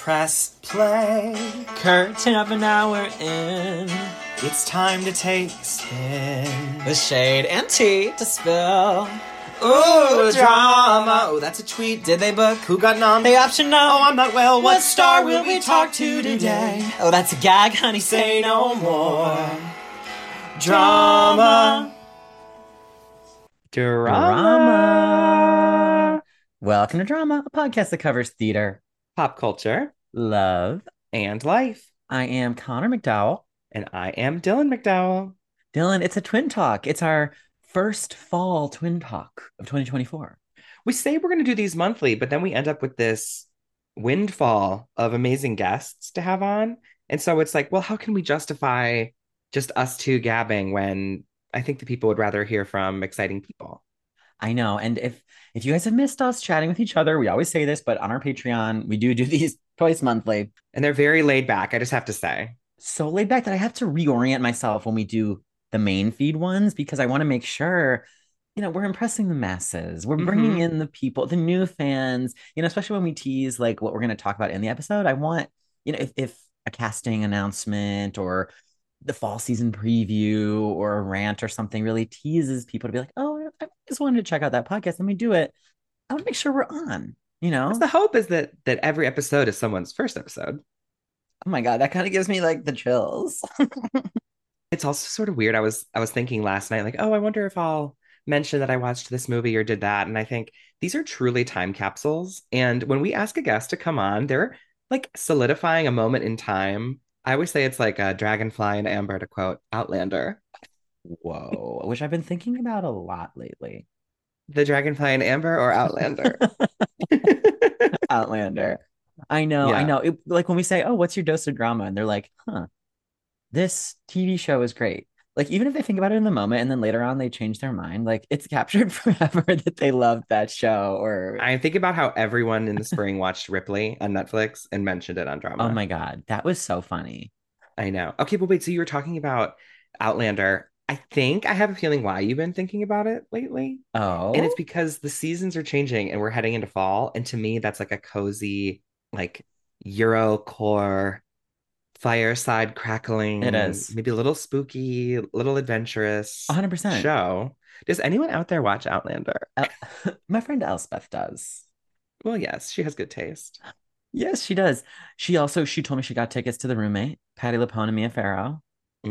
Press play. Curtain up an hour in. It's time to take a spin. With shade and tea to spill. Ooh, drama. Oh, that's a tweet. Did they book? Who got nom? They option no. Oh, I'm not well. What star will we talk to today? Oh, that's a gag, honey. Say no more. Drama. Drama. Welcome to Drama, a podcast that covers theater, Pop culture, love, and life. I am Connor McDowell. And I am Dylan McDowell. Dylan, it's a twin talk. It's our first fall twin talk of 2024. We say we're going to do these monthly, but then we end up with this windfall of amazing guests to have on. And so it's like, well, how can we justify just us two gabbing when I think the people would rather hear from exciting people? I know. And if you guys have missed us chatting with each other, we always say this, but on our Patreon, we do these twice monthly. And they're very laid back, I just have to say. So laid back that I have to reorient myself when we do the main feed ones, because I want to make sure, we're impressing the masses. We're bringing in the people, the new fans, especially when we tease like what we're going to talk about in the episode. I want, if a casting announcement or the fall season preview or a rant or something really teases people to be like, oh, I just wanted to check out that podcast. Let me do it. I want to make sure we're on, The hope is that every episode is someone's first episode. Oh my God, that kind of gives me like the chills. It's also sort of weird. I was thinking last night, like, oh, I wonder if I'll mention that I watched this movie or did that. And I think these are truly time capsules. And when we ask a guest to come on, they're like solidifying a moment in time. I always say it's like a dragonfly and amber, to quote Outlander. Whoa, which I've been thinking about a lot lately. The dragonfly and amber or Outlander? Outlander. I know. Like when we say, oh, what's your dose of drama? And they're like, this TV show is great. Like, even if they think about it in the moment and then later on they change their mind, like it's captured forever that they loved that show. Or I think about how everyone in the spring watched Ripley on Netflix and mentioned it on Drama. Oh my God, that was so funny. I know. Okay, but wait, so you were talking about Outlander. I think I have a feeling why you've been thinking about it lately. Oh. And it's because the seasons are changing and we're heading into fall. And to me, that's like a cozy, like Eurocore fireside crackling. It is. Maybe a little spooky, a little adventurous 100% show. Does anyone out there watch Outlander? My friend Elspeth does. Well, yes, she has good taste. Yes, she does. She told me she got tickets to The Roommate, Patti LuPone and Mia Farrow.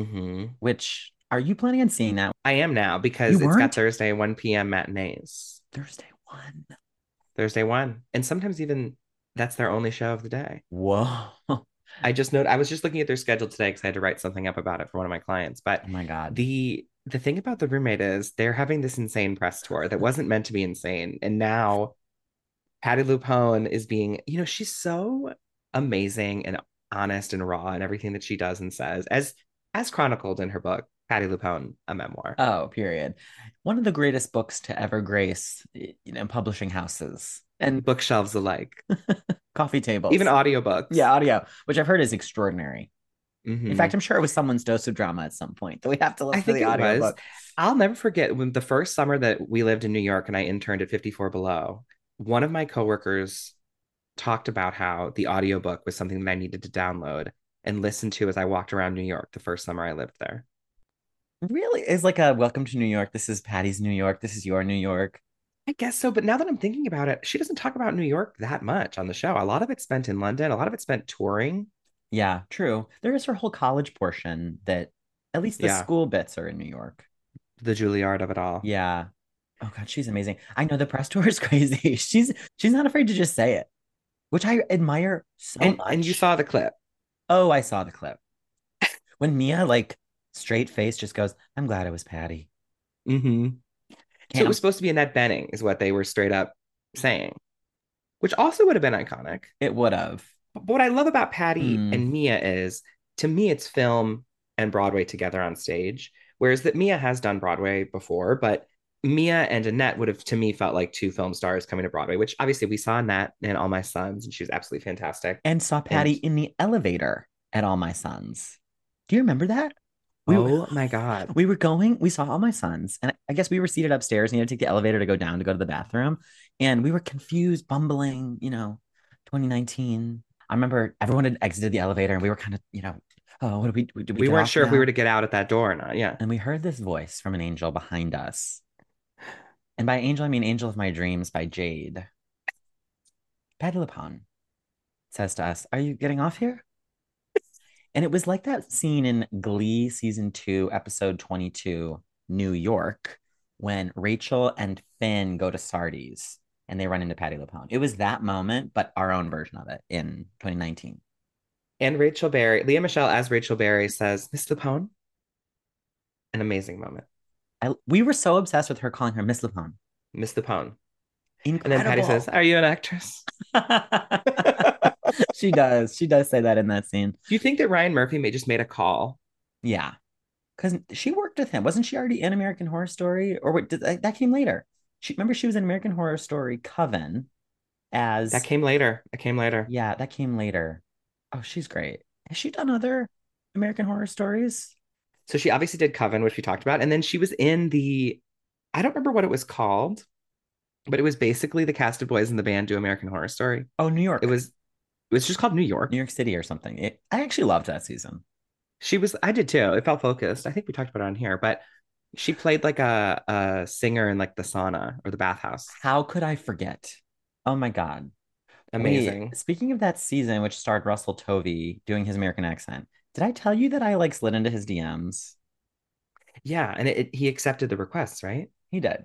Which, are you planning on seeing that? I am now, because it's got Thursday 1 p.m. matinees. Thursday 1. Thursday 1. And sometimes even that's their only show of the day. Whoa. I was just looking at their schedule today because I had to write something up about it for one of my clients. But oh my God. The thing about The Roommate is they're having this insane press tour that wasn't meant to be insane. And now Patti LuPone is being, she's so amazing and honest and raw in everything that she does and says, as chronicled in her book, Patti LuPone, a memoir. Oh, period. One of the greatest books to ever grace, publishing houses and bookshelves alike. Coffee tables. Even audiobooks. Yeah, audio, which I've heard is extraordinary. In fact, I'm sure it was someone's dose of drama at some point that we have to look for the audiobook. I'll never forget when the first summer that we lived in New York and I interned at 54 Below, one of my coworkers talked about how the audiobook was something that I needed to download and listen to as I walked around New York the first summer I lived there. Really? It's like a welcome to New York. This is Patty's New York. This is your New York. I guess so. But now that I'm thinking about it, she doesn't talk about New York that much on the show. A lot of it's spent in London. A lot of it's spent touring. Yeah, true. There is her whole college portion that at least the school bits are in New York. The Juilliard of it all. Yeah. Oh God, she's amazing. I know the press tour is crazy. She's not afraid to just say it, which I admire so much. And you saw the clip. Oh, I saw the clip. When Mia, like, straight face just goes, I'm glad it was Patti. So it was supposed to be Annette Bening is what they were straight up saying, which also would have been iconic. It would have. But what I love about Patti and Mia is, to me, it's film and Broadway together on stage. Whereas that Mia has done Broadway before, but Mia and Annette would have, to me, felt like two film stars coming to Broadway, which obviously we saw Annette in All My Sons, and she was absolutely fantastic. And saw Patti in the elevator at All My Sons. Do you remember that? Oh my God. We saw All My Sons, and I guess we were seated upstairs and you had to take the elevator to go down to go to the bathroom. And we were confused, bumbling, 2019. I remember everyone had exited the elevator and we were kind of, oh, what did we We get weren't off sure if we were now? to get out at that door or not. Yeah. And we heard this voice from an angel behind us. And by angel, I mean Angel of My Dreams by Jade. Patti LuPone says to us, "Are you getting off here?" And it was like that scene in Glee season 2, episode 22, New York, when Rachel and Finn go to Sardi's and they run into Patti LuPone. It was that moment, but our own version of it in 2019. And Rachel Berry, Leah Michelle as Rachel Berry says, Miss Lapone, an amazing moment. We were so obsessed with her calling her Miss LuPone. Miss Lapone. And then Patty says, Incredible. are you an actress? She does. She does say that in that scene. Do you think that Ryan Murphy may just made a call? Yeah. Because she worked with him. Wasn't she already in American Horror Story? Or what, that came later? Remember she was in American Horror Story Coven That as came later. That came later. yeah, that came later. Oh, she's great. Has she done other American Horror Stories? So she obviously did Coven, which we talked about. And then she was in I don't remember what it was called, but it was basically the cast of boys in the band do American Horror Story. Oh, New It York. was it was just called New New York. York City or something. I actually loved that season. I did too. It felt focused. I think we talked about it on here, but she played like a singer in like the sauna or the bathhouse. How could I forget? Oh my God. Wait, Amazing. speaking of that season, which starred Russell Tovey doing his American accent, did I tell you that I like slid into his DMs? Yeah, and he accepted the requests, right? He did.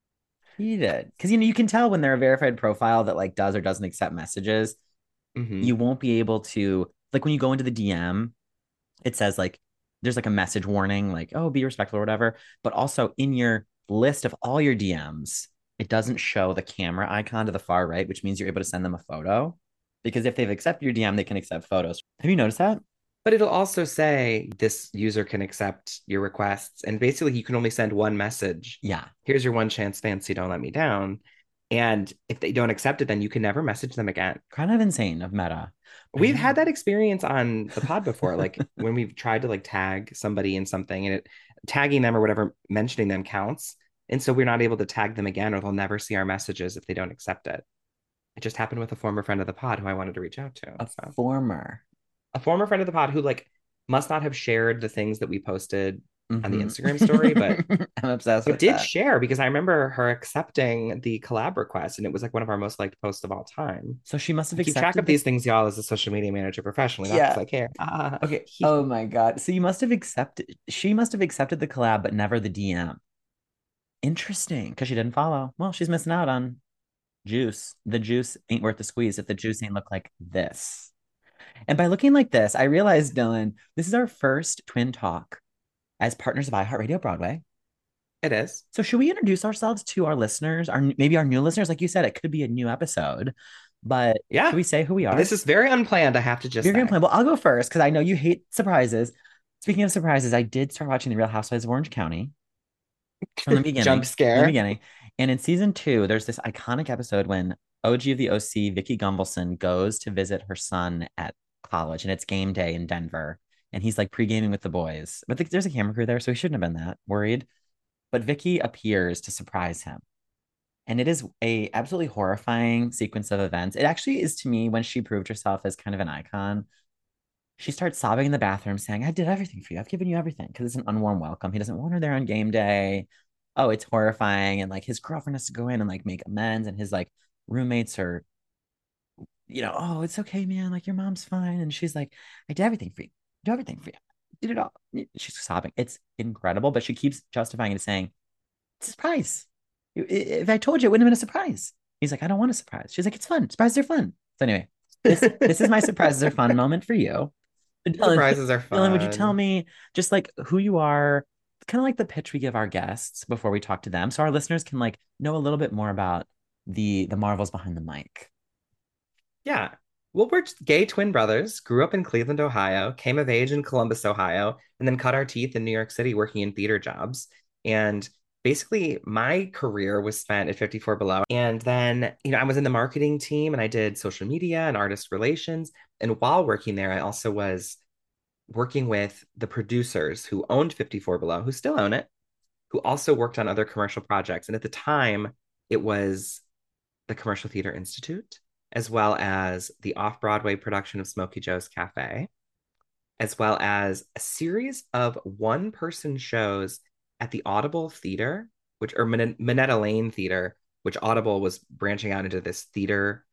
He did. Because you can tell when they're a verified profile that like does or doesn't accept messages. Hmm. You won't be able to like when you go into the DM, it says like there's like a message warning, like, oh, be respectful or whatever. But also in your list of all your DMs, it doesn't show the camera icon to the far right, which means you're able to send them a photo. Because if they've accepted your DM, they can accept photos. Have you noticed that? But it'll also say this user can accept your requests, and basically you can only send one message. Yeah. Here's your one chance, fancy, don't let me down. And if they don't accept it, then you can never message them again. Kind of insane of meta. But We've yeah. had that experience on the pod before, like when we've tried to like tag somebody in something and tagging them or whatever, mentioning them counts. And so we're not able to tag them again, or they'll never see our messages if they don't accept it. It just happened with a former friend of the pod who I wanted to reach out to. A So former. a former friend of the pod who like must not have shared the things that we posted on the Mm-hmm. Instagram story, I'm obsessed but with did that. share because I remember her accepting the collab request, and it was like one of our most liked posts of all time. So she must have I keep track accepted of the these things, y'all, as a social media manager professionally, not because yeah. I care. Okay. Oh my God. So you must have accepted, she must have accepted the collab, but never the DM. Interesting. Because she didn't follow. Well, she's missing out on juice. The juice ain't worth the squeeze if the juice ain't look like this. And by looking like this, I realized, Dylan, this is our first twin talk as partners of iHeartRadio Broadway. It is. So should we introduce ourselves to our listeners, maybe our new listeners? Like you said, it could be a new episode, but should Yeah. we say who we are? This is very unplanned, I have to just You're gonna say. play. Well, I'll go first because I know you hate surprises. Speaking of surprises, I did start watching The Real Housewives of Orange County from the Jump beginning. From the scare. beginning. And in season 2, there's this iconic episode when OG of the OC, Vicky Gunvalson, goes to visit her son at college, and it's game day in Denver. And he's like pre-gaming with the boys. But there's a camera crew there, so he shouldn't have been that worried. But Vicky appears to surprise him. And it is a absolutely horrifying sequence of events. It actually is to me when she proved herself as kind of an icon. She starts sobbing in the bathroom, saying, I did everything for you. I've given you everything because it's an unwarm welcome. He doesn't want her there on game day. Oh, it's horrifying. And like his girlfriend has to go in and like make amends. And his like roommates are, oh, it's okay, man. Like your mom's fine. And she's like, I did everything for you. I did everything for you. I did it all. She's sobbing. It's incredible. But she keeps justifying it, saying, it's a surprise. If I told you, it wouldn't have been a surprise. He's like, I don't want a surprise. She's like, it's fun. Surprises are fun. So anyway, this is my surprises are fun moment for you. Dylan, Surprises are Dylan, would you tell fun. me just like who you are, kind of like the pitch we give our guests before we talk to them, so our listeners can like know a little bit more about the marvels behind the mic. Yeah. Well, we're just gay twin brothers, grew up in Cleveland, Ohio, came of age in Columbus, Ohio, and then cut our teeth in New York City working in theater jobs. And basically, my career was spent at 54 Below. And then, I was in the marketing team and I did social media and artist relations. And while working there, I also was working with the producers who owned 54 Below, who still own it, who also worked on other commercial projects. And at the time, it was the Commercial Theater Institute as well as the off-Broadway production of Smokey Joe's Cafe, as well as a series of one-person shows at the Audible Theater, which or Minetta Lane Theater, which Audible was branching out into this theater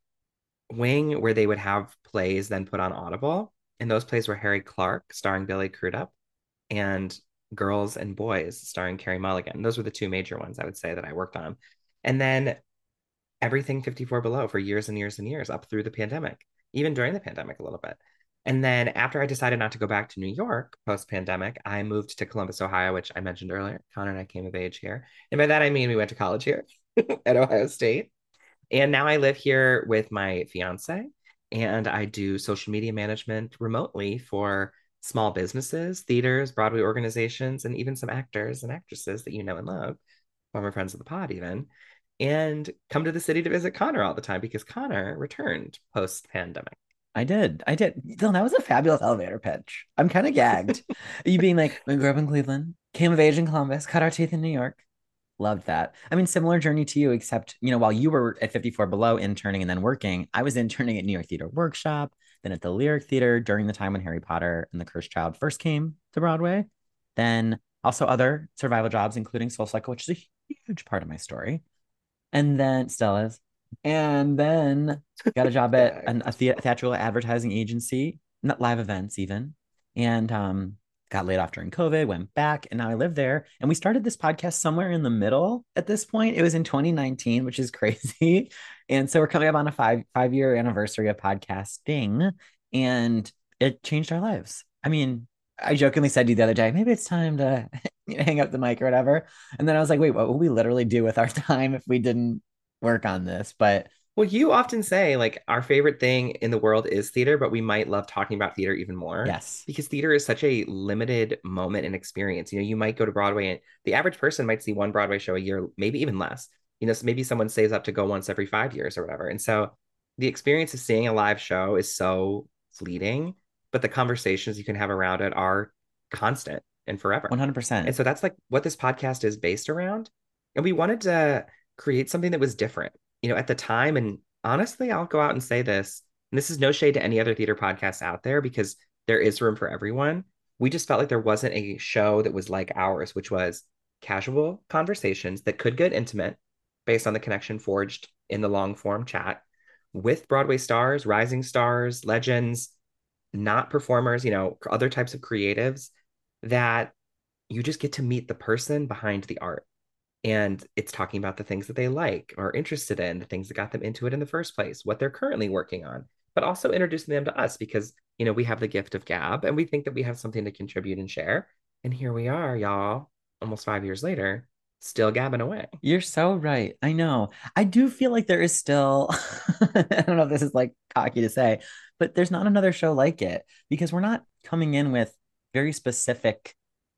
wing where they would have plays then put on Audible. And those plays were Harry Clark, starring Billy Crudup, and Girls and Boys, starring Carey Mulligan. Those were the two major ones I would say that I worked on. And then everything 54 Below for years and years and years up through the pandemic, even during the pandemic a little bit. And then after I decided not to go back to New York post pandemic, I moved to Columbus, Ohio, which I mentioned earlier. Connor and I came of age here. And by that, I mean we went to college here at Ohio State. And now I live here with my fiance, and I do social media management remotely for small businesses, theaters, Broadway organizations, and even some actors and actresses that you know and love, former friends of the pod, even. And come to the city to visit Connor all the time because Connor returned post pandemic. I did. I did. Dylan, that was a fabulous elevator pitch. I'm kind of gagged. You being like, we grew up in Cleveland, came of age in Columbus, cut our teeth in New York. Loved that. I mean, similar journey to you, except, while you were at 54 Below interning and then working, I was interning at New York Theater Workshop, then at the Lyric Theater during the time when Harry Potter and the Cursed Child first came to Broadway. Then also other survival jobs, including Soul Cycle, which is a huge part of my story. And then still is. And then got a job at a theatrical advertising agency, not live events even. And got laid off during COVID, went back, and now I live there. And we started this podcast somewhere in the middle at this point. It was in 2019, which is crazy. And so we're coming up on a five-year anniversary of podcasting, and it changed our lives. I mean, I jokingly said to you the other day, maybe it's time to hang up the mic or whatever. And then I was like, wait, what would we literally do with our time if we didn't work on this? But well, you often say like our favorite thing in the world is theater, but we might love talking about theater even more. Yes. Because theater is such a limited moment and experience. You might go to Broadway and the average person might see one Broadway show a year, maybe even less. So maybe someone saves up to go once every 5 years or whatever. And so the experience of seeing a live show is so fleeting, but the conversations you can have around it are constant and forever. 100%. And so that's like what this podcast is based around. And we wanted to create something that was different, at the time. And honestly, I'll go out and say this, and this is no shade to any other theater podcasts out there because there is room for everyone. We just felt like there wasn't a show that was like ours, which was casual conversations that could get intimate based on the connection forged in the long form chat with Broadway stars, rising stars, legends, not performers, other types of creatives that you just get to meet the person behind the art. And it's talking about the things that they like or are interested in, the things that got them into it in the first place, what they're currently working on, but also introducing them to us because, we have the gift of gab and we think that we have something to contribute and share. And here we are, y'all, almost 5 years later, still gabbing away. You're so right. I know. I do feel like there is still, I don't know if this is like cocky to say, but there's not another show like it because we're not coming in with very specific,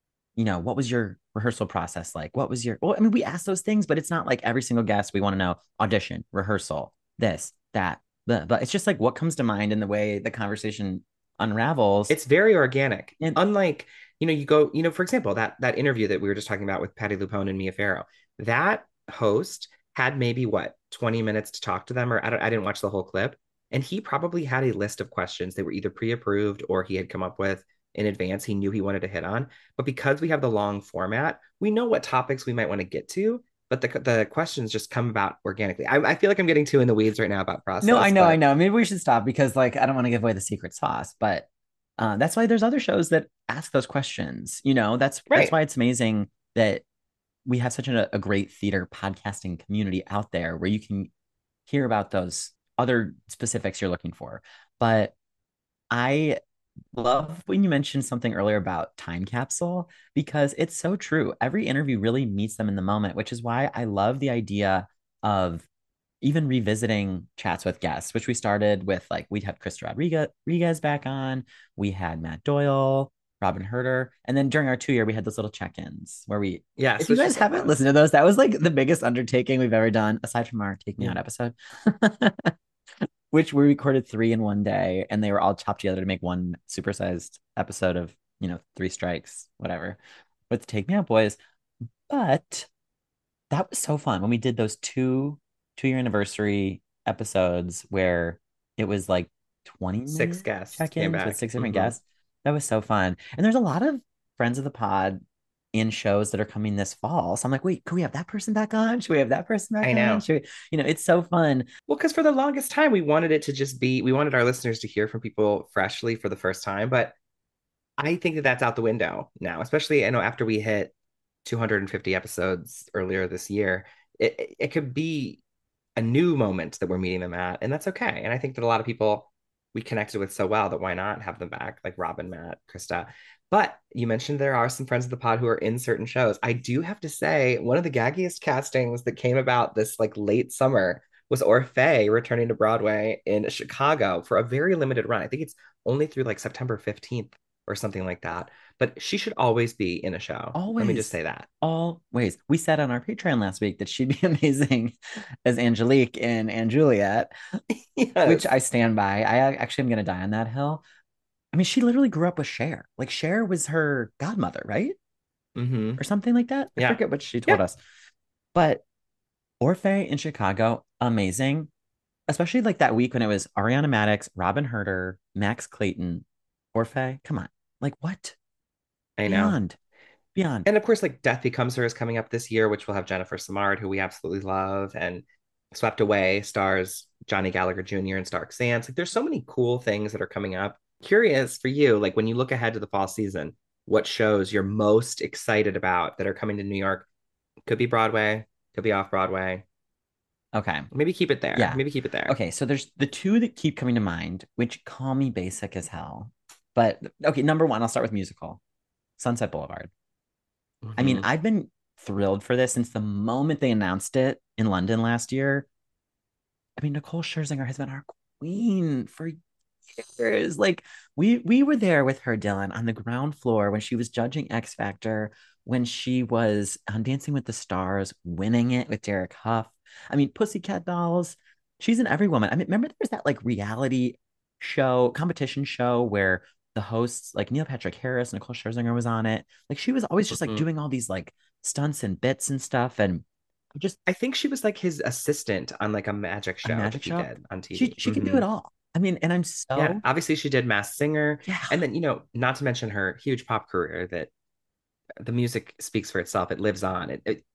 what was your rehearsal process like? What was well, I mean, we ask those things, but it's not like every single guest we want to know audition, rehearsal, this, that, but it's just like what comes to mind in the way the conversation unravels. It's very organic. And unlike, you go, for example, that interview that we were just talking about with Patti LuPone and Mia Farrow, that host had maybe 20 minutes to talk to them, or I didn't watch the whole clip. And he probably had a list of questions that were either pre-approved or he had come up with in advance. He knew he wanted to hit on, but because we have the long format, we know what topics we might want to get to, but the questions just come about organically. I feel like I'm getting too in the weeds right now about process. No, I know. Maybe we should stop because like I don't want to give away the secret sauce, but that's why there's other shows that ask those questions. That's why it's amazing that we have such a great theater podcasting community out there where you can hear about those other specifics you're looking for. But I love when you mentioned something earlier about time capsule because it's so true. Every interview really meets them in the moment, which is why I love the idea of even revisiting chats with guests, which we started with like we'd have Krista Rodriguez back on, we had Matt Doyle, Robin Herter, and then during our 2 year we had those little check-ins where if you guys haven't listened to those, that was like the biggest undertaking we've ever done aside from our Take Me Out episode. Which we recorded 3 in one day and they were all chopped together to make one supersized episode of, 3 strikes, whatever, with the Take Me Out boys. But that was so fun when we did those 2-year anniversary episodes where it was like 20 Six minute guests came check-ins with back. 6 different guests. That was so fun. And there's a lot of friends of the pod in shows that are coming this fall. So I'm like, wait, could we have that person back on? Should we have that person back I on? know. Should we, it's so fun. Well, because for the longest time, we wanted it to just be, we wanted our listeners to hear from people freshly for the first time. But I think that that's out the window now, especially, I know after we hit 250 episodes earlier this year, it could be a new moment that we're meeting them at, and that's okay. And I think that a lot of people we connected with so well that why not have them back, like Robin, Matt, Krista. But you mentioned there are some friends of the pod who are in certain shows. I do have to say, one of the gaggiest castings that came about this like late summer was Orfeh returning to Broadway in Chicago for a very limited run. I think it's only through like September 15th or something like that. But she should always be in a show. Let me just Always, say that. always. We said on our Patreon last week that she'd be amazing as Angelique in *And Juliet*, which Yes. I stand by. I actually am going to die on that hill. I mean, she literally grew up with Cher. Like Cher was her godmother, right? Mm-hmm. Or something like that. I Yeah. forget what she told Yep. us. But Orfeh in Chicago, amazing. Especially like that week when it was Ariana Madix, Robin Herder, Max Clayton, Orfeh. Come on. Like what? I know. Beyond. Beyond. And of course, like Death Becomes Her is coming up this year, which will have Jennifer Samard, who we absolutely love, and Swept Away stars Johnny Gallagher Jr. and Stark Sands. Like, there's so many cool things that are coming up. Curious for you, like when you look ahead to the fall season, what shows you're most excited about that are coming to New York? Could be Broadway, could be off Broadway. Okay. Maybe keep it there. Yeah. Maybe keep it there. Okay. So there's the two that keep coming to mind, which call me basic as hell. But okay, number one, I'll start with musical. Sunset Boulevard. I mean, Mm-hmm. I've been thrilled for this since the moment they announced it in London last year. I mean, Nicole Scherzinger has been our queen for years. Like we were there with her, Dylan, on the ground floor when she was judging X Factor, when she was on Dancing with the Stars, winning it with Derek Huff. I mean, Pussycat Dolls. She's in Every Woman. I mean, remember there was that like reality show, competition show where the hosts, like Neil Patrick Harris, Nicole Scherzinger was on it. Like she was always just like Mm-hmm. doing all these like stunts and bits and stuff. And just I think she was like his assistant on like a magic a show that magic he show. did on She TV. she can do Mm-hmm. it all. I mean, and I'm Yeah, so obviously she did Masked Singer, yeah, and then not to mention her huge pop career. That the music speaks for itself. It lives on.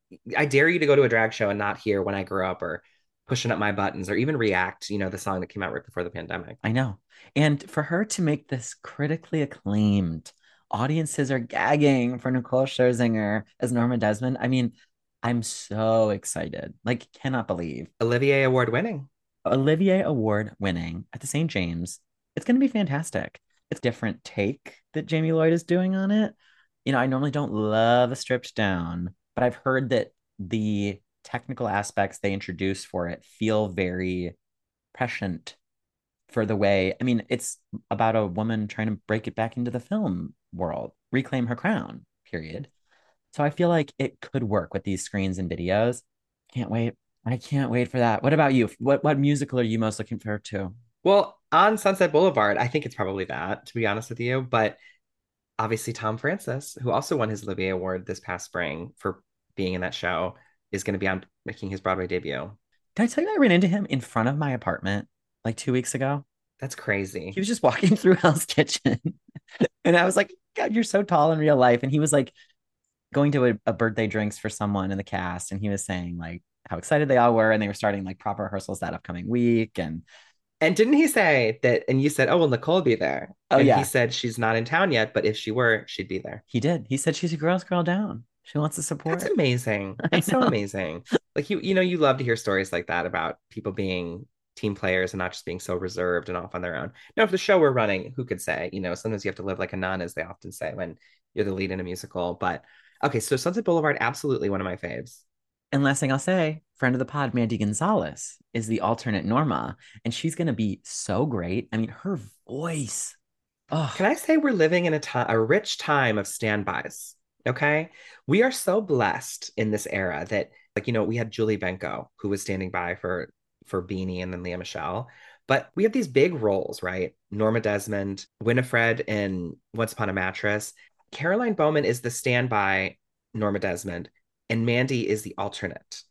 I dare you to go to a drag show and not hear When I Grew Up or Pushing Up My Buttons or even React. The song that came out right before the pandemic. I know. And for her to make this critically acclaimed, audiences are gagging for Nicole Scherzinger as Norma Desmond. I mean, I'm so excited. Like, cannot believe. Olivier Award winning. Olivier Award winning at the St. James. It's going to be fantastic. It's a different take that Jamie Lloyd is doing on it. I normally don't love a stripped down, but I've heard that the technical aspects they introduce for it feel very prescient for the way, I mean, it's about a woman trying to break it back into the film world, reclaim her crown, period. So I feel like it could work with these screens and videos. Can't wait. I can't wait for that. What about you? What musical are you most looking forward to? Well, on Sunset Boulevard, I think it's probably that, to be honest with you. But obviously, Tom Francis, who also won his Olivier Award this past spring for being in that show, is going to be on making his Broadway debut. Did I tell you I ran into him in front of my apartment like 2 weeks ago? That's He crazy. was just walking through Hell's Kitchen. And I was like, God, you're so tall in real life. And he was like going to a birthday drinks for someone in the cast. And he was saying like how excited they all were. And they were starting like proper rehearsals that upcoming week. And And didn't he say that? And you said, "Oh, well, Nicole will be there." oh, And he yeah, said she's not in town yet, but if she were, she'd be there. he did. He said she's a girl's girl down. She wants the That's support. amazing. I That's so know. amazing. Like you love to hear stories like that about people being team players and not just being so reserved and off on their own. Now, if the show were running, who could say? Sometimes you have to live like a nun, as they often say when you're the lead in a musical. But okay, so Sunset Boulevard, absolutely one of my faves. And last thing I'll say, friend of the pod, Mandy Gonzalez is the alternate Norma, and she's going to be so great. I mean, her voice. Oh, Can I say we're living in a rich time of standbys? Okay. We are so blessed in this era that, like, we had Julie Benko, who was standing by for Beanie and then Leah Michelle. But we have these big roles, right? Norma Desmond, Winifred in Once Upon a Mattress. Caroline Bowman is the standby Norma Desmond, and Mandy is the alternate.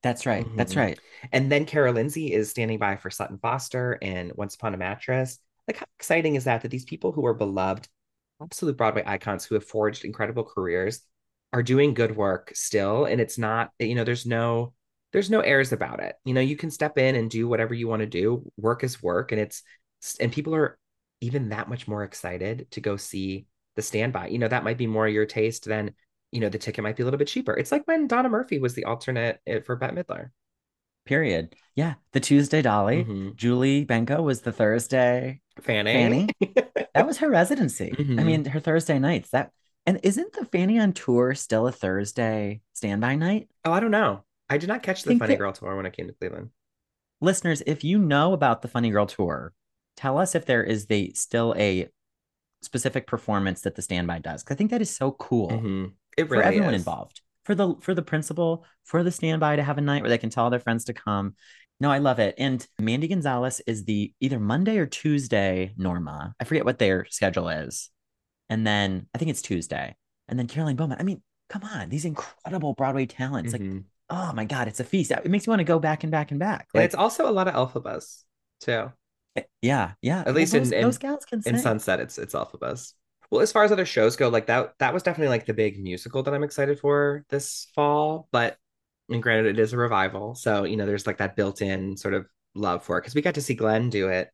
That's right. That's Mhm. right. And then Kara Lindsay is standing by for Sutton Foster and Once Upon a Mattress. Like, how exciting is that? That these people who are beloved, absolute Broadway icons who have forged incredible careers are doing good work still. And it's not, there's no airs about it. You can step in and do whatever you want to do. Work is work. And people are even that much more excited to go see the standby. That might be more your taste than the ticket might be a little bit cheaper. It's like when Donna Murphy was the alternate for Bette Midler. Period. Yeah. The Tuesday Dolly. Hmm. Julie Benko was the Thursday Fanny. Fanny. That was her residency. I Hmm. mean, her Thursday nights. And isn't the Fanny on tour still a Thursday standby night? Oh, I don't know. I did not catch I the think Funny that Girl tour when I came to Cleveland. listeners, if you know about the Funny Girl tour, tell us if there is the still a specific performance that the standby does. 'Cause I think that is so cool Hmm. It for really everyone is. involved. For the principal, for the standby to have a night where they can tell their friends to come. No, I love it. And Mandy Gonzalez is the either Monday or Tuesday Norma. I forget what their schedule is. And then I think it's Tuesday. And then Caroline Bowman. I mean, come on, these incredible Broadway talents. Like, Hmm. oh my God, it's a feast. It makes me want to go back and back and back. And it's Like, also a lot of Elphabas too. yeah, yeah. At Well, least in those gals can in sing. Sunset, it's Elphabas. Well, as far as other shows go, like that was definitely like the big musical that I'm excited for this fall. But and granted, it is a revival, so there's like that built-in sort of love for it because we got to see Glenn do it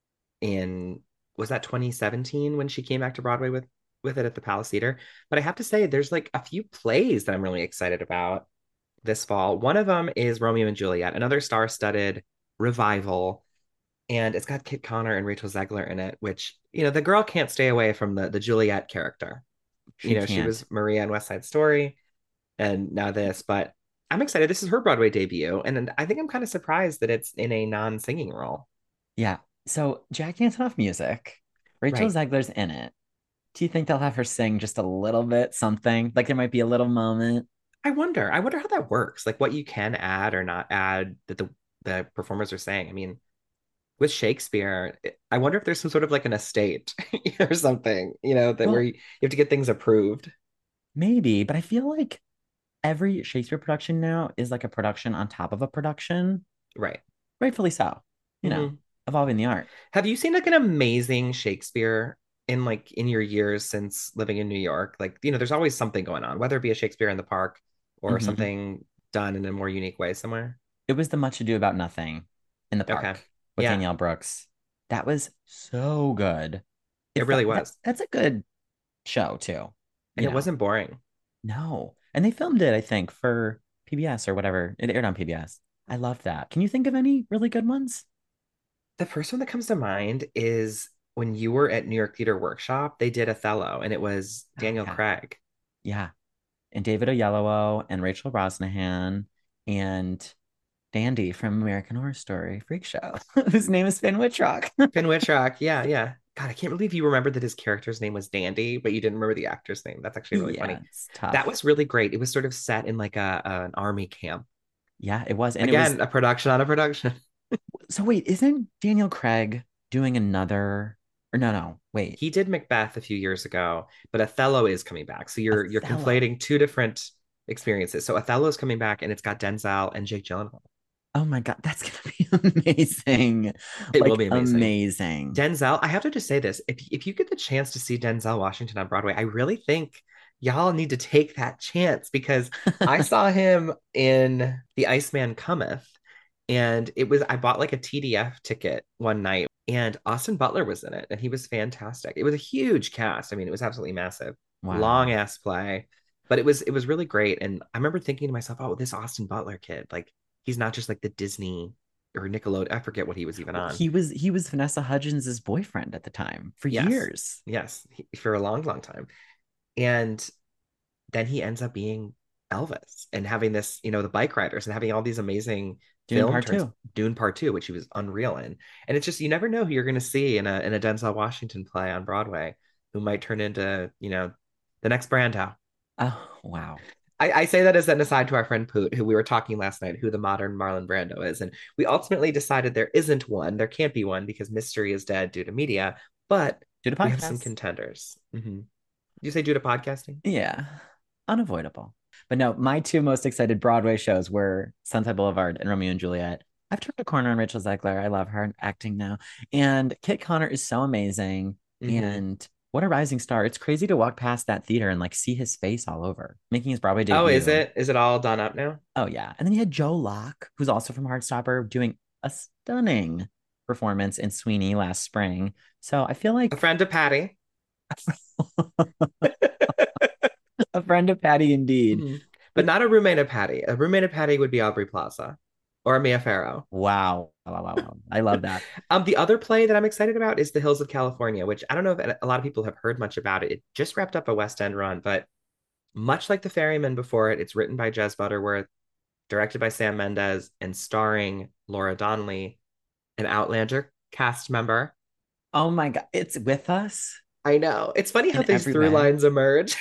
in was that 2017 when she came back to Broadway with it at the Palace Theater. But I have to say, there's like a few plays that I'm really excited about this fall. One of them is Romeo and Juliet, another star-studded revival, and it's got Kit Connor and Rachel Zegler in it, which the girl can't stay away from the Juliet character. She She can't. was Maria in West Side Story, and now this. But I'm excited. This is her Broadway debut, and I think I'm kind of surprised that it's in a non-singing role. Yeah. So Jack Antonoff music. Rachel Right. Zegler's in it. Do you think they'll have her sing just a little bit something? Like there might be a little moment. I wonder. I wonder how that works. Like what you can add or not add that the performers are saying. I mean, with Shakespeare, I wonder if there's some sort of like an estate or something, that where Well, you have to get things approved. maybe, but I feel like every Shakespeare production now is like a production on top of a production. Right. Rightfully so. You know, Hmm. evolving the art. Have you seen like an amazing Shakespeare in your years since living in New York? Like, there's always something going on, whether it be a Shakespeare in the Park or Hmm. something done in a more unique way somewhere. It was the Much Ado About Nothing in the Okay. park with Yeah, Danielle Brooks. That was so good. it It really felt that was. that's a good show too. And You it know, wasn't boring. no, and they filmed it, I think, for PBS or whatever. It aired on PBS. I love that. Can you think of any really good ones? The first one that comes to mind is when you were at New York Theater Workshop, they did Othello and it was Oh Daniel yeah, Craig. yeah. And David Oyelowo and Rachel Brosnahan and Dandy from American Horror Story Freak Show, whose name is Finn Wittrock. Finn Wittrock. Yeah, yeah. God, I can't believe you remembered that his character's name was Dandy, but you didn't remember the actor's name. That's actually really Yeah, funny. it's That tough. was really great. It was sort of set in like an army camp. Yeah, it was. And it was Again, a production on a production. so wait, isn't Daniel Craig doing another or no, wait. He did Macbeth a few years ago, but Othello is coming back. So you're Othello. conflating two different experiences. So Othello is coming back and it's got Denzel and Jake Gyllenhaal. Oh my God, that's gonna be amazing. It will Like be amazing. amazing. Denzel, I have to just say this. If you get the chance to see Denzel Washington on Broadway, I really think y'all need to take that chance because I saw him in The Iceman Cometh, and I bought like a TDF ticket one night, and Austin Butler was in it, and he was fantastic. It was a huge cast. I mean, it was absolutely massive. Long Wow. ass play. But it was really great. And I remember thinking to myself, oh, this Austin Butler kid, like he's not just like the Disney or Nickelodeon. I forget what he was even Well, on. he was Vanessa Hudgens' boyfriend at the time for Yes. years. Yes. For a long, long time. And then he ends up being Elvis and having this, the bike riders and having all these amazing Dune film Part turns. Two. Dune Part Two, which he was unreal in. And it's just you never know who you're gonna see in a Denzel Washington play on Broadway who might turn into, the next Brando. Oh, wow. I say that as an aside to our friend Poot, who we were talking last night, who the modern Marlon Brando is. And we ultimately decided there isn't one. There can't be one because mystery is dead due to media, but Do the we have some podcast. contenders. You say due to podcasting? Yeah. Unavoidable. But no, my two most excited Broadway shows were Sunset Boulevard and Romeo and Juliet. I've turned a corner on Rachel Zegler. I love her acting now. And Kit Connor is so amazing. Hmm. And what a rising star. It's crazy to walk past that theater and like see his face all over, making his Broadway Oh, is debut. it? Is it all done up now? Oh, yeah. And then you had Joe Locke, who's also from Heartstopper, doing a stunning performance in Sweeney last spring. So I feel A like friend of Patty. a friend of Patty indeed. Mhm. But But not a roommate of Patty. A roommate of Patty would be Aubrey Plaza or Mia Farrow. wow. Wow, wow, wow. I love that. The other play that I'm excited about is The Hills of California, which I don't know if a lot of people have heard much about it. It just wrapped up a West End run, but much like The Ferryman before it, it's written by Jez Butterworth, directed by Sam Mendes, and starring Laura Donnelly, an Outlander cast member. Oh my God. It's with us I know. It's funny how in these every through way. lines emerge.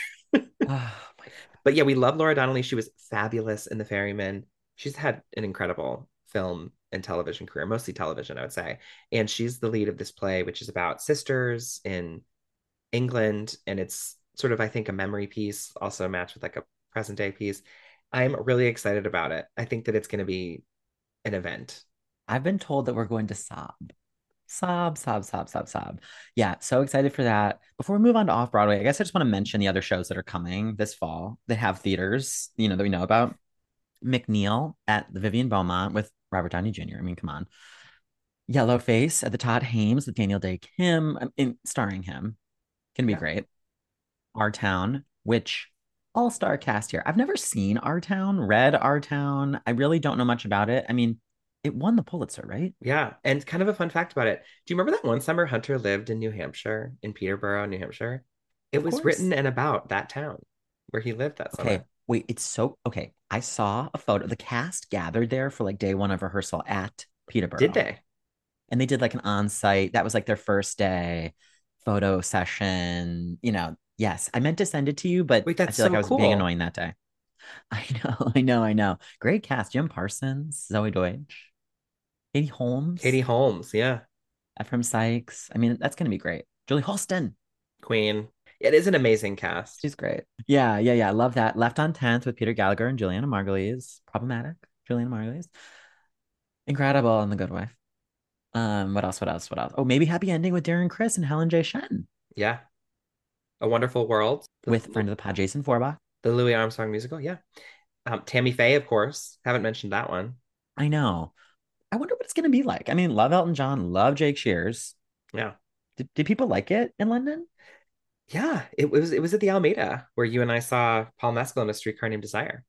Oh my But yeah, we love Laura Donnelly. She was fabulous in The Ferryman. She's had an incredible film and television career, mostly television, I would say. And she's the lead of this play, which is about sisters in England. And it's sort of, I think, a memory piece, also matched with like a present day piece. I'm really excited about it. I think that it's going to be an event. I've been told that we're going to sob. Sob, sob, sob, sob, sob. Yeah, so excited for that. Before we move on to off Broadway, I guess I just want to mention the other shows that are coming this fall that have theaters, that we know about. McNeil at the Vivian Beaumont with Robert Downey Jr. I mean, come on. Yellowface at the Todd Hames with Daniel Day Kim, starring him. Can be Yeah. great. Our Town, which all-star cast here. I've never seen Our Town, read Our Town. I really don't know much about it. I mean, it won the Pulitzer, right? Yeah. And kind of a fun fact about it. Do you remember that one summer Hunter lived in New Hampshire, in Peterborough, New Hampshire? It Of was course. written and about that town where he lived that Okay, summer. wait, it's so okay. I saw a photo. The cast gathered there for like day one of rehearsal at Did Peterborough, they? and they did like an on-site. That was like their first day photo session. Yes, I meant to send it to you, but Wait, I that's feel like so I was being cool. annoying that day. I know, I know, I know. Great cast: Jim Parsons, Zoe Deutsch, Katie Katie Holmes, Holmes, yeah. Ephraim Sykes. I mean, that's gonna be great. Julie Halston, Queen. It is an amazing cast. she's great. Yeah, yeah, yeah. I love that. Left on 10th with Peter Gallagher and Juliana Margulies. Problematic. Juliana Margulies. Incredible and The Good Wife. What else? What else? What else? Oh, maybe Happy Ending with Darren Chris and Helen J. Shen Yeah. A Wonderful World. with friend of the pod Jason Forbach. The Louis Armstrong musical, yeah. Tammy Faye, of course. Haven't mentioned that one. I know. I wonder what it's gonna be like. I mean, love Elton John, love Jake Shears. Yeah. Did people like it in London? Yeah. It was at the Almeida where you and I saw Paul Mescal in A Streetcar Named Desire.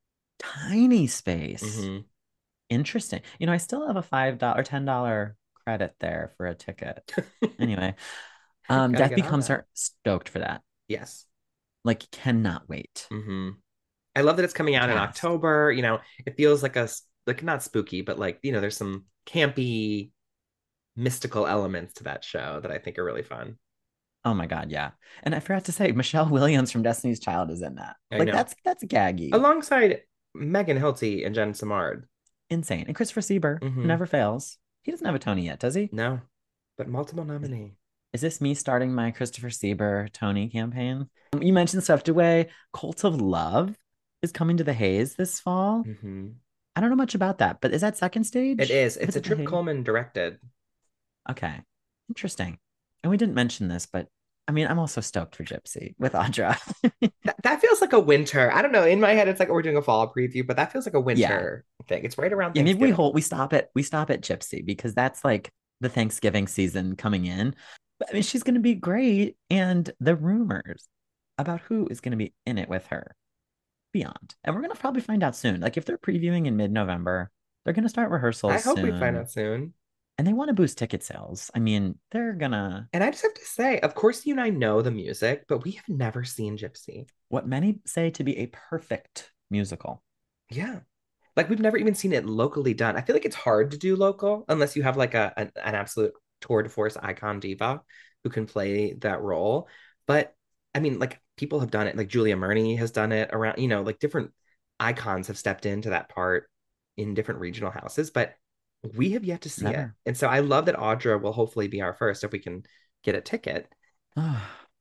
Tiny space. Hmm. Interesting. I still have a $5, $10 credit there for a ticket. Anyway, Gotta Death get on Becomes that. Her. Stoked for that. Yes. Like, cannot wait. Hmm. I love that it's coming The out in cast. October. It feels like like not spooky, but like, there's some campy mystical elements to that show that I think are really fun. Oh my God, yeah. And I forgot to say, Michelle Williams from Destiny's Child is in that. I Like know. that's gaggy. Alongside Megan Hilty and Jen Samard. Insane. And Christopher Sieber, who Hmm. never fails. He doesn't have a Tony yet, does he? No, but multiple Is, nominee. is this me starting my Christopher Sieber Tony campaign? You mentioned Swept Away. Cult of Love is coming to the Haze this fall. Hmm. I don't know much about that, but is that second It stage? is. If It's it's a at the Trip Haze. Coleman directed. Okay. Interesting. And we didn't mention this, but I mean, I'm also stoked for Gypsy with Audra. That feels like a winter. I don't know. In my head, it's like we're doing a fall preview, but that feels like a Yeah. winter thing. It's right around Yeah, maybe we Thanksgiving. hold we stop at Gypsy because that's like the Thanksgiving season coming in. But I mean, she's gonna be great. And the rumors about who is gonna be in it with her beyond. And we're gonna probably find out soon. Like if they're previewing in mid-November, they're gonna start I rehearsals hope we find soon. out soon. And they want to boost ticket sales. I mean, they're gonna And I just have to say, of course, you and I know the music, but we have never seen Gypsy. what many say to be a perfect musical. Yeah. Like we've never even seen it locally done. I feel like it's hard to do local unless you have like an absolute tour de force icon diva who can play that role. But I mean, like people have done it. Like Julia Murney has done it around, like different icons have stepped into that part in different regional houses, but we have yet to see it. Never. And so I love that Audra will hopefully be our first if we can get a ticket.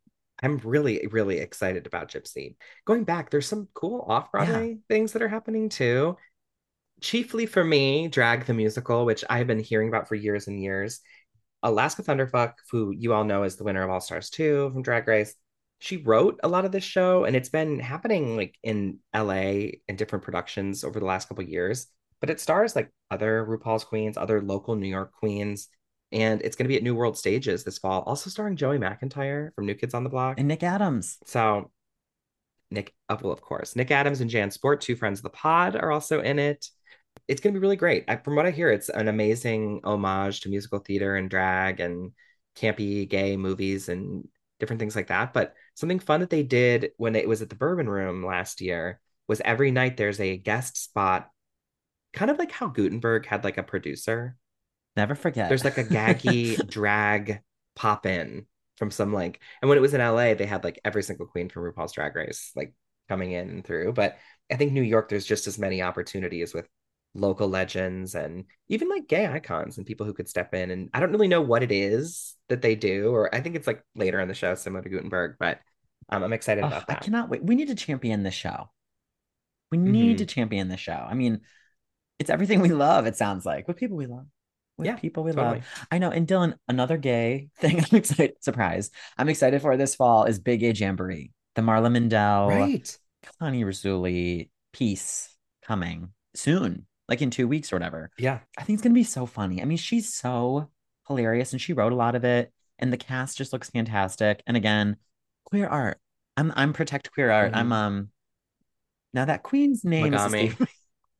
I'm really, really excited about Gypsy. Going back, there's some cool Yeah. off-Broadway things that are happening too. Chiefly for me, Drag the Musical, which I've been hearing about for years and years. Alaska Thunderfuck, who you all know is the winner of All Stars 2 from Drag Race, she wrote a lot of this show, and it's been happening like in LA in different productions over the last couple of years. But it stars like other RuPaul's queens, other local New York queens, and it's going to be at New World Stages this fall, also starring Joey McIntyre from New Kids on the Block. And Nick Adams. So well, of course, Nick Adams and Jan Sport, two friends of the pod, are also in it. It's going to be really great. From what I hear, it's an amazing homage to musical theater and drag and campy gay movies and different things like that. But something fun that they did when it was at the Bourbon Room last year was every night there's a guest spot, kind of like how Gutenberg had like a producer. Never forget. There's like a gaggy drag pop in from some like, and when it was in LA, they had like every single queen from RuPaul's Drag Race like coming in and through. But I think New York, there's just as many opportunities with local legends and even like gay icons and people who could step in. And I don't really know what it is that they do, or I think it's like later in the show, similar to Gutenberg, but I'm excited Oh, about I that. cannot wait. We need to champion the show. We need to Hmm. champion the show. I mean, it's everything we love, it sounds like, with people we love. With Yeah, people we love. totally. I know. And Dylan, another gay thing I'm excited, surprise, I'm excited for this fall is Big Gay Jamboree. The Marla Mindell, Right. Connie Rasuli piece coming soon, like in 2 weeks or whatever. Yeah. I think it's gonna be so funny. I mean, she's so hilarious and she wrote a lot of it, and the cast just looks fantastic. And again, queer art. I'm protect queer art. I'm Hmm. now that queen's name is Megami escaping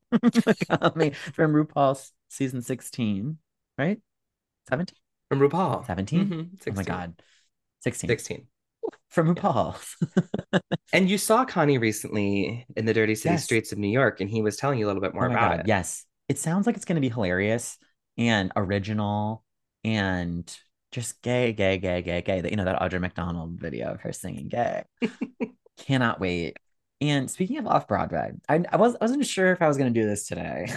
me from RuPaul's season 16, right? 17? from RuPaul. 17? Oh my 16. God. 16 16. from Yeah. RuPaul. And you saw Connie recently in the Dirty City Yes. Streets of New York, and he was telling you a little bit more Oh my about God. it. Yes. It sounds like it's going to be hilarious and original and just gay, gay, gay, gay, gay. That, that Audra McDonald video of her singing gay. Cannot wait. And speaking of off Broadway, I wasn't sure if I was going to do this today.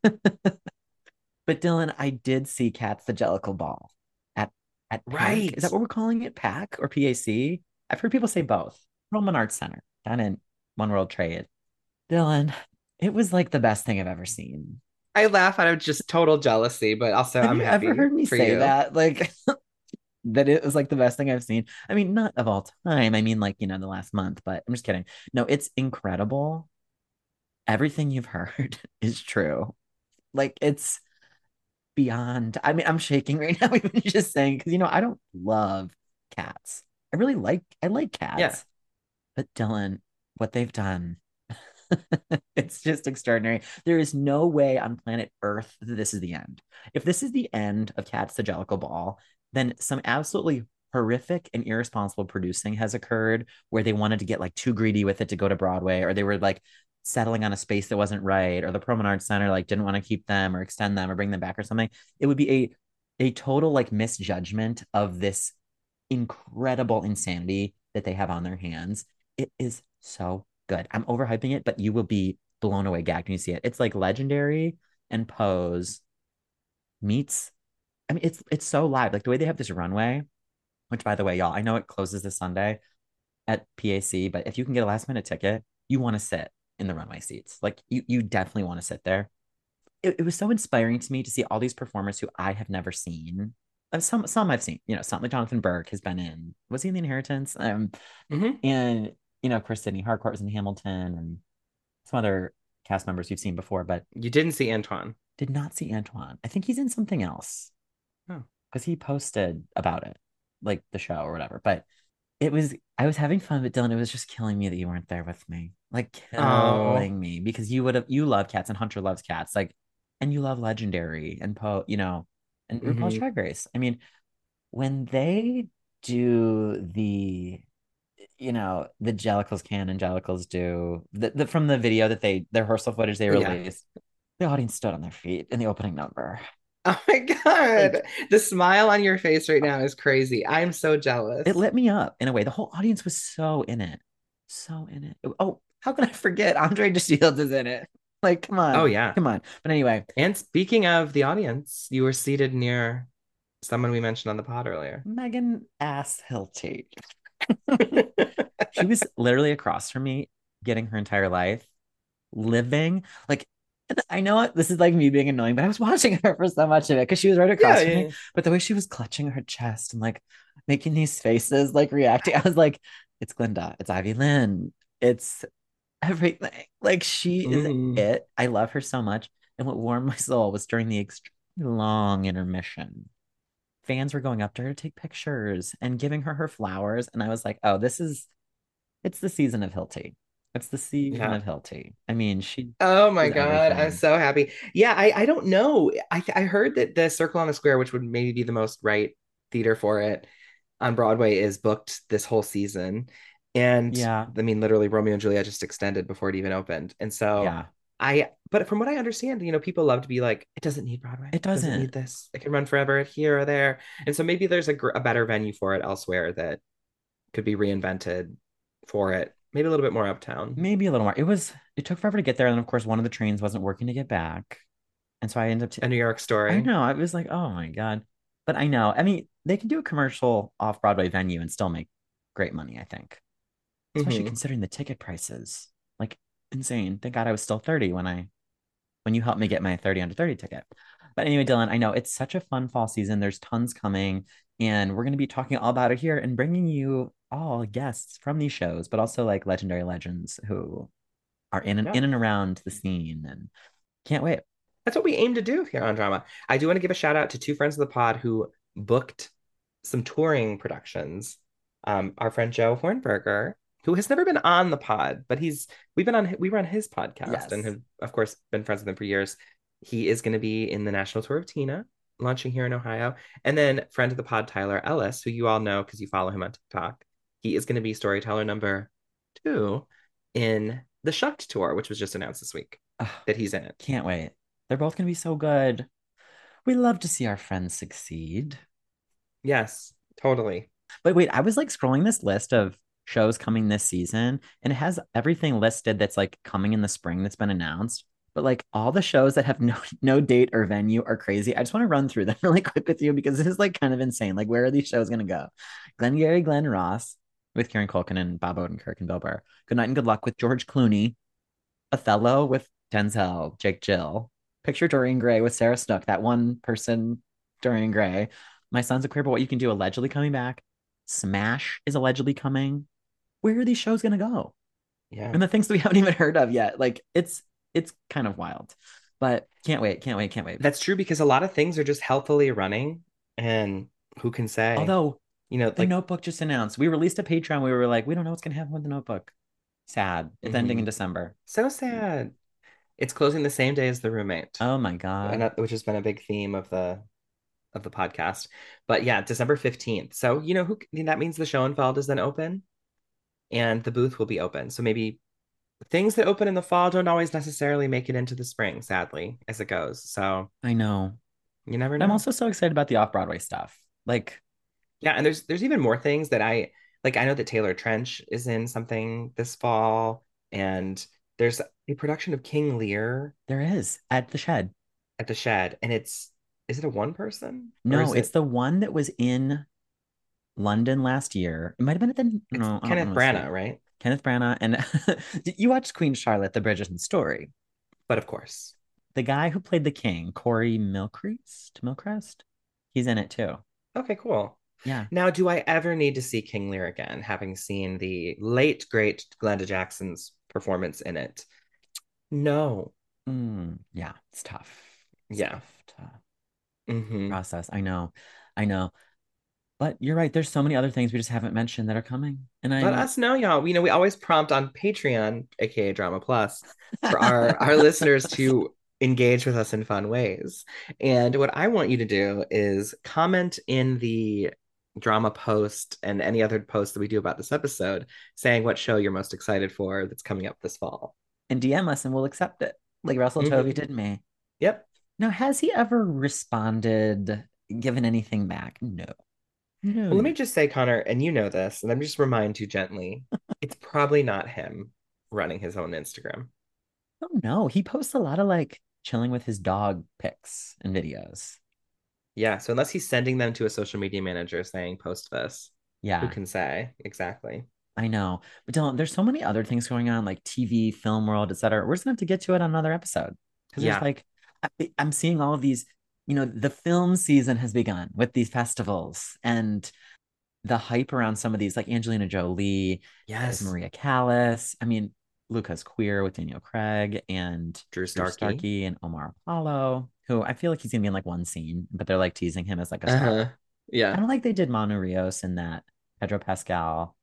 But Dylan, I did see Cats the Jellicle Ball at PAC. Is that Right. what we're calling it? PAC or PAC? I've heard people say both. Roman Arts Center down in One World Trade. Dylan, it was like the best thing I've ever seen. I laugh out of just total jealousy, but also Have I'm you ever happy heard me for say you. that? Like that it was like the best thing I've seen. I mean, not of all time. I mean, like, the last month, but I'm just kidding. No, it's incredible. Everything you've heard is true. Like it's beyond. I mean, I'm shaking right now, even just saying, because I don't love cats. I like Yeah. cats, but Dylan, what they've done, it's just extraordinary. There is no way on planet Earth that this is the end. If this is the end of Cats the Jellicle Ball, then some absolutely horrific and irresponsible producing has occurred where they wanted to get like too greedy with it to go to Broadway, or they were like settling on a space that wasn't right, or the Promenade Center like didn't want to keep them or extend them or bring them back or something. It would be a total like misjudgment of this incredible insanity that they have on their hands. It is so good. I'm overhyping it, but you will be blown away, gagged when you see it. It's like Legendary and Pose meets. I mean, it's so live. Like the way they have this runway, which by the way, y'all, I know it closes this Sunday at PAC, but if you can get a last minute ticket, you want to sit in the runway seats. Like you definitely want to sit there. It was so inspiring to me to see all these performers who I have never seen. Some I've seen, something like Jonathan Burke has been in. Was he in The Inheritance? Hmm. And of course, Sydney Harcourt was in Hamilton, and some other cast members you've seen before, but You didn't see Antoine. did not see Antoine. I think he's in something else Oh. because he posted about it, like the show or whatever. But I was having fun, but Dylan, it was just killing me that you weren't there with me. Like Oh. killing me because you love cats and Hunter loves cats. Like, and you love Legendary and and RuPaul's Hmm. Drag Race. I mean, when they do the Jellicles can and Jellicles do from the video that the rehearsal footage they Yeah. released, the audience stood on their feet in the opening number. Oh my God. Like The smile on your face right now is crazy. I'm so it jealous. lit me up in a way. The whole audience was so in it. So in it. Oh, how can I forget? Andre DeShields is in it. Like, come Oh on. yeah. Come on. But anyway, And speaking of the audience, you were seated near someone we mentioned on the pod earlier. Megan Ass Hilty. She was literally across from me, getting her entire life, living like. I know this is like me being annoying, but I was watching her for so much of it because she was right Yeah, across from me. yeah. But the way she was clutching her chest and like making these faces, like reacting, I was like, it's Glinda, it's Ivy Lynn, it's everything. Like she is Hmm. it. I love her so much. And what warmed my soul was during the extremely long intermission. Fans were going up to her to take pictures and giving her flowers. And I was like, oh, it's the season of Hilty. It's the season Yeah. of Hilty. I mean, she Oh my is God, I'm everything. so happy. Yeah, I don't know. I heard that the Circle on the Square, which would maybe be the most right theater for it on Broadway, is booked this whole season. And Yeah. I mean, literally, Romeo and Juliet just extended before it even opened. And so Yeah. but from what I understand, people love to be like, it doesn't need Broadway, It it doesn't doesn't. need this. It can run forever here or there. And so maybe there's a better venue for it elsewhere that could be reinvented for it. Maybe a little bit more uptown. Maybe a little more. It took forever to get there. And of course, one of the trains wasn't working to get back. And so I ended up A New York I story. know. I was like, oh my God. But I know. I mean, they can do a commercial off Broadway venue and still make great money, I think. Especially Hmm. considering the ticket prices. Like insane. Thank God I was still 30 when you helped me get my 30 under 30 ticket. But anyway, Dylan, I know it's such a fun fall season. There's tons coming, and we're going to be talking all about it here and bringing you all guests from these shows, but also like legendary legends who are Yeah. in and around the scene and can't wait. That's what we aim to do here on Drama. I do want to give a shout out to two friends of the pod who booked some touring productions. Our friend Joe Hornberger, who has never been on the pod, but we were on his podcast and Yes. have of course been friends with him for years. He is going to be in the national tour of Tina, launching here in Ohio. And then friend of the pod, Tyler Ellis, who you all know because you follow him on TikTok. He is going to be storyteller number 2 in the Shucked tour, which was just announced this week Ugh, that he's in it. can't wait. They're both going to be so good. We love to see our friends succeed. Yes, totally. But wait, I was like scrolling this list of shows coming this season, and it has everything listed that's like coming in the spring that's been announced. But like all the shows that have no date or venue are crazy. I just want to run through them really quick with you because it is like kind of insane. Like, where are these shows gonna go? Glengarry Glen Ross with Kieran Culkin and Bob Odenkirk and Bill Burr. Good Night and Good Luck with George Clooney. Othello with Denzel, Jake Jill. Picture Dorian Gray with Sarah Snook, that one person, Dorian Gray. My Son's a Queer, but What You Can Do allegedly coming back. Smash is allegedly coming. Where are these shows going to go? Yeah. And the things that we haven't even heard of yet. Like it's kind of wild. But can't wait, can't wait, can't wait. That's true because a lot of things are just healthily running, and who can say, Although the like, Notebook just announced. We released a Patreon. We were like, we don't know what's going to happen with the Notebook. Sad. It's ending in mhm. December. So sad. It's closing the same day as The Roommate, Oh my God. which has been a big theme of the podcast. But yeah, December 15th. So, that means the Schoenfeld is then open and the booth will be open. So maybe things that open in the fall don't always necessarily make it into the spring, sadly, as it goes. So I know. you never But I'm know. also so excited about the off-Broadway stuff. Like, Yeah, and there's even more things that I like. I know that Taylor Trench is in something this fall, and there's a production of King Lear there is at the Shed. at the Shed, and is it a one person or No, is it's it the one that was in London last year. It might have been at the it's no, I don't Kenneth want to Branagh, speak. right? Kenneth Branagh and did you watch Queen Charlotte, the Bridgerton story? But of course. The guy who played the king, Corey Milcrest, he's in it too. Okay, cool. Yeah. Now, do I ever need to see King Lear again, having seen the late great Glenda Jackson's performance in it? No. Yeah, it's tough. It's Yeah. tough to Hmm. process. I know. I know. But you're right. There's so many other things we just haven't mentioned that are coming. And Let I'm us know, y'all. We always prompt on Patreon, aka Drama Plus, for our listeners to engage with us in fun ways. And what I want you to do is comment in the drama post and any other post that we do about this episode, saying what show you're most excited for that's coming up this fall. and DM us and we'll accept it. Like Russell Tovey Hmm. did me. Yep. Now, has he ever responded, given anything back? No. No, Well, let no. me just say, Connor, and you know this, and let me just remind you gently, it's probably not him running his own Instagram. Oh no. He posts a lot of like chilling with his dog pics and videos. Yeah, so unless he's sending them to a social media manager saying post this. Who Yeah, can say? Exactly. I know. But Dylan, there's so many other things going on, like TV, film world, etc. We're just gonna have to get to it on another episode because there's Yeah. like, I'm seeing all of these. The film season has begun with these festivals and the hype around some of these, like Angelina Jolie, Yes. Maria Callas. I mean, Luca's queer with Daniel Craig and Drew Drew Starkey. Starkey and Omar Apollo, who I feel like he's gonna be in like one scene, but they're like teasing him as like a Uh-huh. star. Yeah. Kind of like they did Manu Rios in that Pedro Pascal,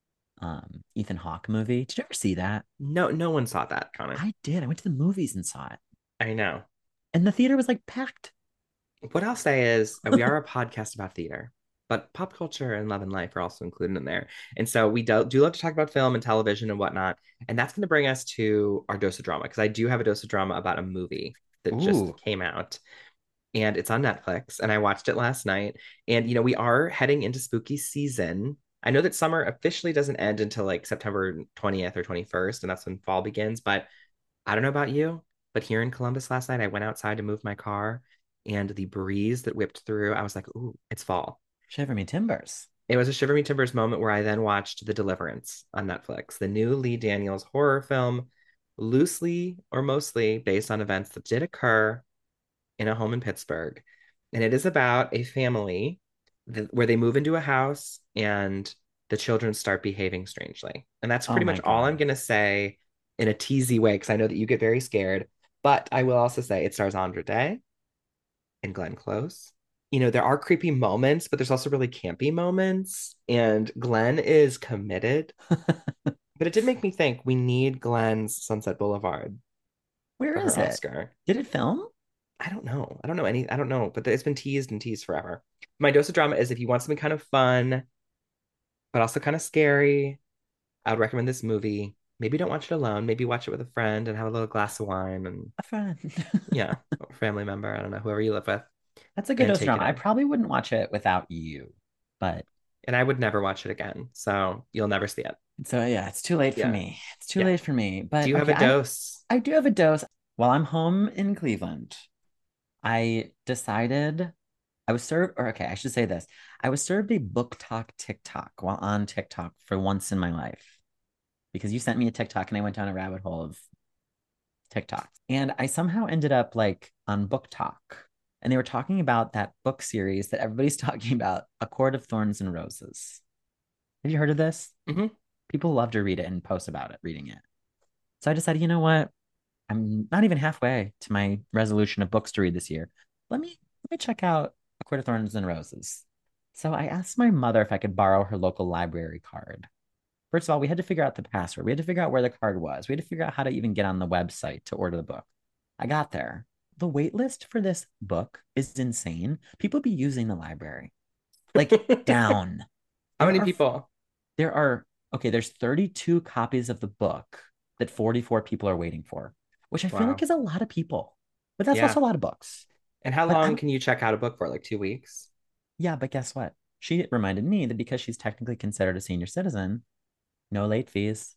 Ethan Hawke movie. Did you ever see that? No, no one saw that, Connor. I did. I went to the movies and saw it, I know. and the theater was like packed. What I'll say is we are a podcast about theater, but pop culture and love and life are also included in there. And so we do love to talk about film and television and whatnot. And that's going to bring us to our dose of drama, because I do have a dose of drama about a movie that just Ooh, came out, and it's on Netflix. And I watched it last night. And, we are heading into spooky season. I know that summer officially doesn't end until like September 20th or 21st, and that's when fall begins. But I don't know about you, but here in Columbus last night, I went outside to move my car, and the breeze that whipped through, I was like, ooh, it's fall. shiver me timbers. It was a Shiver Me Timbers moment where I then watched The Deliverance on Netflix, the new Lee Daniels horror film, loosely or mostly based on events that did occur in a home in Pittsburgh. And it is about a family where they move into a house and the children start behaving strangely. And that's Oh pretty my much all I'm God. going to say in a teasy way, because I know that you get very scared. But I will also say it stars Andra Day and Glenn Close. There are creepy moments, but there's also really campy moments. And Glenn is committed. But it did make me think we need Glenn's Sunset Boulevard Where for is her it? Oscar. Did it film? I don't know. I don't know, but it's been teased and teased forever. My dose of drama is, if you want something kind of fun, but also kind of scary, I would recommend this movie. Maybe don't watch it alone. Maybe watch it with a friend and have a little glass of wine and, A friend. yeah, a family member. I don't know, whoever you live with, That's a good and dose of take drama. it I in. probably wouldn't watch it without you, but And I would never watch it again. So you'll never see it. so yeah, it's too late for Yeah. me. It's too Yeah. late for me. Do But you have okay, a I dose? I do have a dose. While I'm home in Cleveland, I decided I was served, or okay, I should say this. I was served a book talk TikTok while on TikTok for once in my life because you sent me a TikTok and I went down a rabbit hole of TikTok. And I somehow ended up like on Book Talk. And they were talking about that book series that everybody's talking about, A Court of Thorns and Roses. Have you heard of this? Hmm. People love to read it and post about it, reading it. So I decided, you know what? I'm not even halfway to my resolution of books to read this year. Let me check out A Court of Thorns and Roses. So I asked my mother if I could borrow her local library card. First of all, we had to figure out the password. We had to figure out where the card was. We had to figure out how to even get on the website to order the book. I got there. The wait list for this book is insane. People be using the library like down. How There many are people? there are okay, there's 32 copies of the book that 44 people are waiting for, which I feel like Wow. is a lot of people. But that's also Yeah. a lot of books. And how But long I'm can you check out a book for? Like 2 weeks? yeah, but guess what? She reminded me that because she's technically considered a senior citizen, no late fees.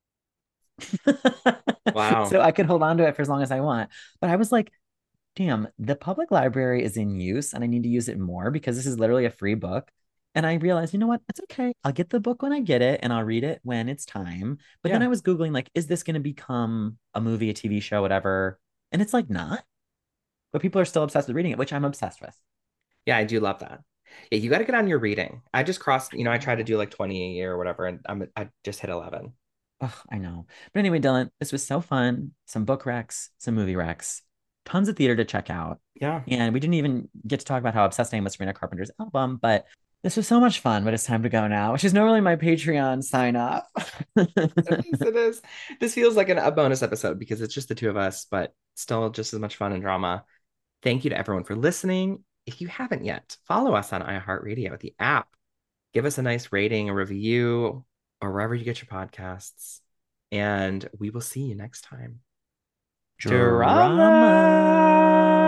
Wow. So I could hold on to it for as long as I want. But I was like, damn, the public library is in use and I need to use it more because this is literally a free book. And I realized, you know what? It's okay. I'll get the book when I get it and I'll read it when it's time. But then Yeah. I was Googling, like, is this going to become a movie, a TV show, whatever? And it's like not, but people are still obsessed with reading it, which I'm obsessed with. Yeah, I do love that. Yeah, you got to get on your reading. I just crossed, I I try to know. do like 20 a year or whatever, and I just hit 11. Ugh, I know. But anyway, Dylan, this was so fun. Some book recs, some movie recs, tons of theater to check out. Yeah. And we didn't even get to talk about how obsessed I am with Sabrina Carpenter's album, but this was so much fun. But it's time to go now, which is normally my Patreon sign up. It is. It is. This feels like a bonus episode because it's just the two of us, but still just as much fun and drama. Thank you to everyone for listening. If you haven't yet, follow us on iHeartRadio, the app. Give us a nice rating, a review, or wherever you get your podcasts. And we will see you next time. Drama. Drama.